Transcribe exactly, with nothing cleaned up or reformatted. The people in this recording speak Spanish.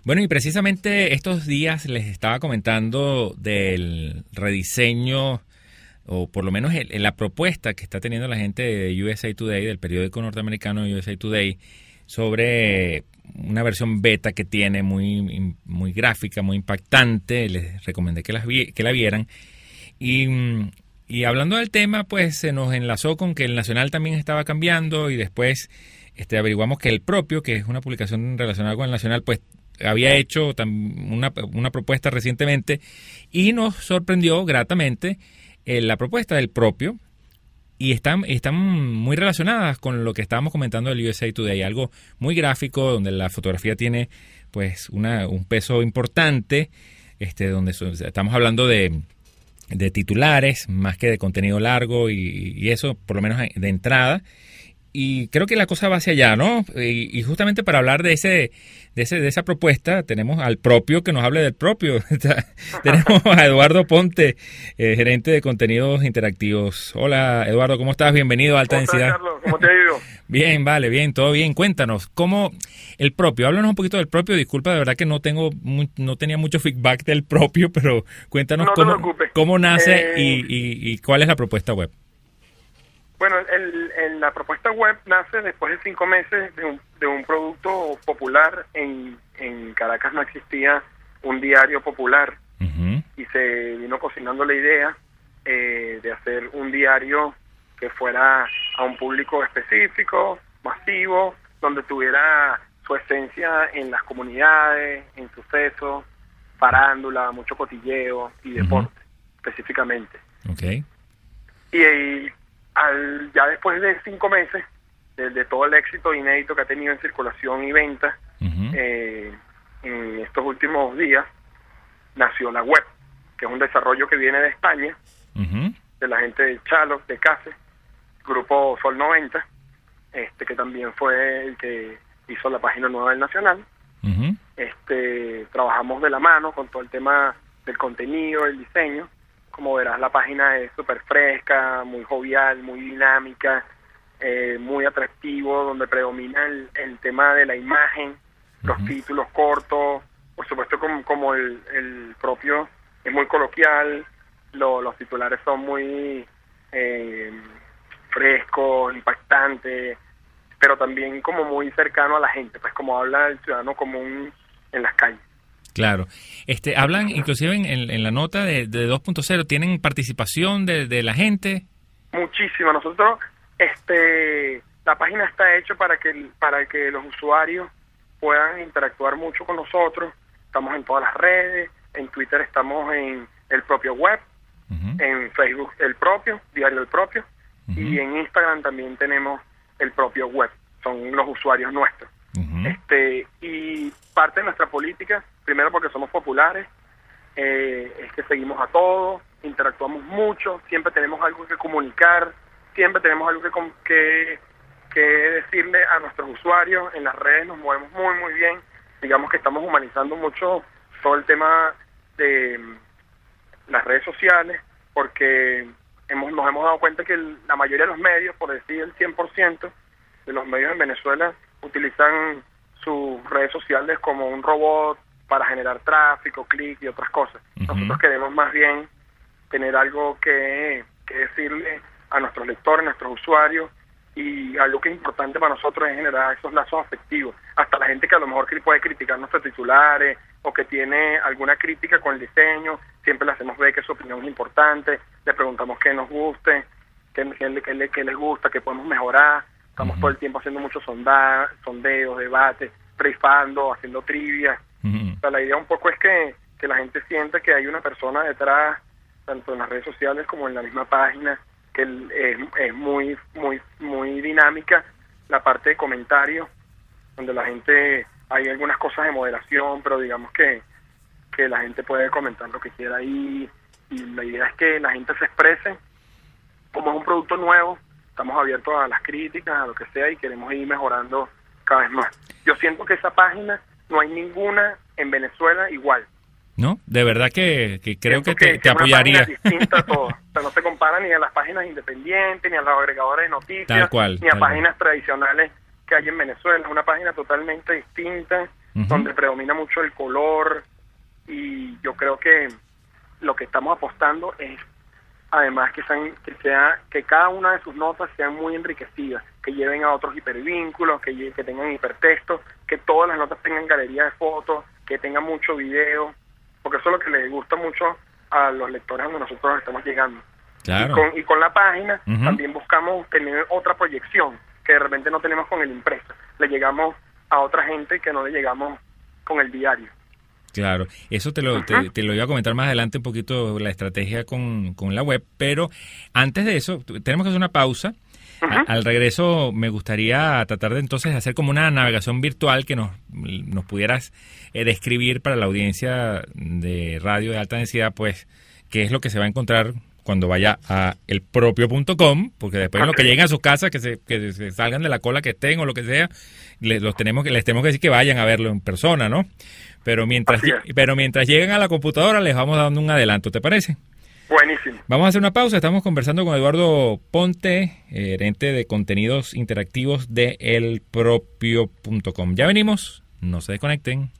Bueno, y precisamente estos días les estaba comentando del rediseño, o por lo menos el, la propuesta que está teniendo la gente de U S A Today, del periódico norteamericano U S A Today, sobre una versión beta que tiene muy, muy gráfica, muy impactante. Les recomendé que, las vi, que la vieran. Y, y hablando del tema, pues se nos enlazó con que el Nacional también estaba cambiando, y después este, averiguamos que el propio, que es una publicación relacionada con el Nacional, pues había hecho una, una propuesta recientemente, y nos sorprendió gratamente eh, la propuesta del propio, y están, están muy relacionadas con lo que estábamos comentando del U S A Today, algo muy gráfico, donde la fotografía tiene pues una, un peso importante, este, donde so, estamos hablando de, de titulares más que de contenido largo, y, y eso por lo menos de entrada. Y creo que la cosa va hacia allá, ¿no? Y, y justamente para hablar de ese, de ese, de esa propuesta, tenemos al propio que nos hable del propio. Tenemos a Eduardo Ponte, eh, gerente de contenidos interactivos. Hola, Eduardo, ¿cómo estás? Bienvenido a Alta ¿Cómo Densidad. estás, Carlos? ¿Cómo te ha ido? Bien, vale, bien, todo bien. Cuéntanos, ¿cómo el propio? Háblanos un poquito del propio. Disculpa, de verdad que no tengo, muy, no tenía mucho feedback del propio, pero cuéntanos no cómo, cómo nace eh... y, y, y cuál es la propuesta web. Bueno, el, el, la propuesta web nace después de cinco meses de un, de un producto popular. En, en Caracas no existía un diario popular, uh-huh. y se vino cocinando la idea eh, de hacer un diario que fuera a un público específico, masivo, donde tuviera su esencia en las comunidades, en sucesos, farándula, mucho cotilleo y deporte, uh-huh. específicamente. Okay. Y, y Al, ya después de cinco meses de, de todo el éxito inédito que ha tenido en circulación y venta, uh-huh. eh, en estos últimos días nació la web, que es un desarrollo que viene de España, uh-huh. de la gente de Chalo, de Case, grupo Sol noventa, este que también fue el que hizo la página nueva del Nacional. Uh-huh. Este trabajamos de la mano con todo el tema del contenido, el diseño. Como verás, la página es súper fresca, muy jovial, muy dinámica, eh, muy atractivo, donde predomina el, el tema de la imagen, uh-huh. los títulos cortos, por supuesto como, como el, el propio es muy coloquial, lo, los titulares son muy eh, frescos, impactantes, pero también como muy cercano a la gente, pues como habla el ciudadano común en las calles. Claro. Este, hablan inclusive en, en, en la nota de, de dos punto cero, ¿tienen participación de, de la gente? Muchísimo. Nosotros, este, la página está hecha para que para que los usuarios puedan interactuar mucho con nosotros. Estamos en todas las redes, en Twitter estamos en el propio web, uh-huh. en Facebook el propio, diario el propio, uh-huh. y en Instagram también tenemos el propio web, son los usuarios nuestros. Uh-huh. Este, y parte de nuestra política, primero porque somos populares, eh, es que seguimos a todos, interactuamos mucho, siempre tenemos algo que comunicar, siempre tenemos algo que, que, que decirle a nuestros usuarios. En las redes nos movemos muy muy bien, digamos que estamos humanizando mucho todo el tema de las redes sociales, porque hemos, nos hemos dado cuenta que el, la mayoría de los medios, por decir el cien por ciento de los medios en Venezuela, utilizan sus redes sociales como un robot para generar tráfico, clic y otras cosas. Uh-huh. Nosotros queremos más bien tener algo que, que decirle a nuestros lectores, a nuestros usuarios, y algo que es importante para nosotros es generar esos lazos afectivos. Hasta la gente que a lo mejor puede criticar nuestros titulares o que tiene alguna crítica con el diseño, siempre le hacemos ver que su opinión es importante, le preguntamos qué nos guste, qué, qué, qué, qué les gusta, qué podemos mejorar. Estamos uh-huh. todo el tiempo haciendo muchos sonda, sondeos, debates, rifando, haciendo trivia. Uh-huh. O sea, la idea un poco es que, que la gente sienta que hay una persona detrás, tanto en las redes sociales como en la misma página, que el, es, es muy muy muy dinámica la parte de comentarios, donde la gente, hay algunas cosas de moderación, pero digamos que, que la gente puede comentar lo que quiera ahí, y la idea es que la gente se exprese. Como es un producto nuevo, estamos abiertos a las críticas, a lo que sea, y queremos ir mejorando cada vez más. Yo siento que esa página no hay ninguna en Venezuela igual. ¿No? De verdad que, que creo siento que te, que te apoyaría. Es distinta a todo. O sea, no se compara ni a las páginas independientes, ni a los agregadores de noticias, tal cual, ni a tal páginas cual. tradicionales que hay en Venezuela. Es una página totalmente distinta, uh-huh. donde predomina mucho el color, y yo creo que lo que estamos apostando es además que sean, que sea que cada una de sus notas sean muy enriquecidas, que lleven a otros hipervínculos, que, lle- que tengan hipertextos, que todas las notas tengan galería de fotos, que tengan mucho video, porque eso es lo que les gusta mucho a los lectores donde nosotros estamos llegando. Claro. Y con, y con la página uh-huh. también buscamos tener otra proyección que de repente no tenemos con el impreso. Le llegamos a otra gente que no le llegamos con el diario. Claro, eso te lo, uh-huh. te, te lo iba a comentar más adelante un poquito, la estrategia con, con la web, pero antes de eso tenemos que hacer una pausa. Uh-huh. A, al regreso me gustaría tratar de entonces hacer como una navegación virtual que nos, nos pudieras eh, describir para la audiencia de radio de alta densidad, pues, qué es lo que se va a encontrar cuando vaya a el propio punto com, porque después okay. en lo que lleguen a sus casas, que se, que se salgan de la cola que estén o lo que sea, les, los tenemos que, les tenemos que decir que vayan a verlo en persona, ¿no? Pero mientras, pero mientras lleguen a la computadora les vamos dando un adelanto, ¿te parece? Buenísimo. Vamos a hacer una pausa, estamos conversando con Eduardo Ponte, gerente de contenidos interactivos de el propio punto com. Ya venimos, no se desconecten.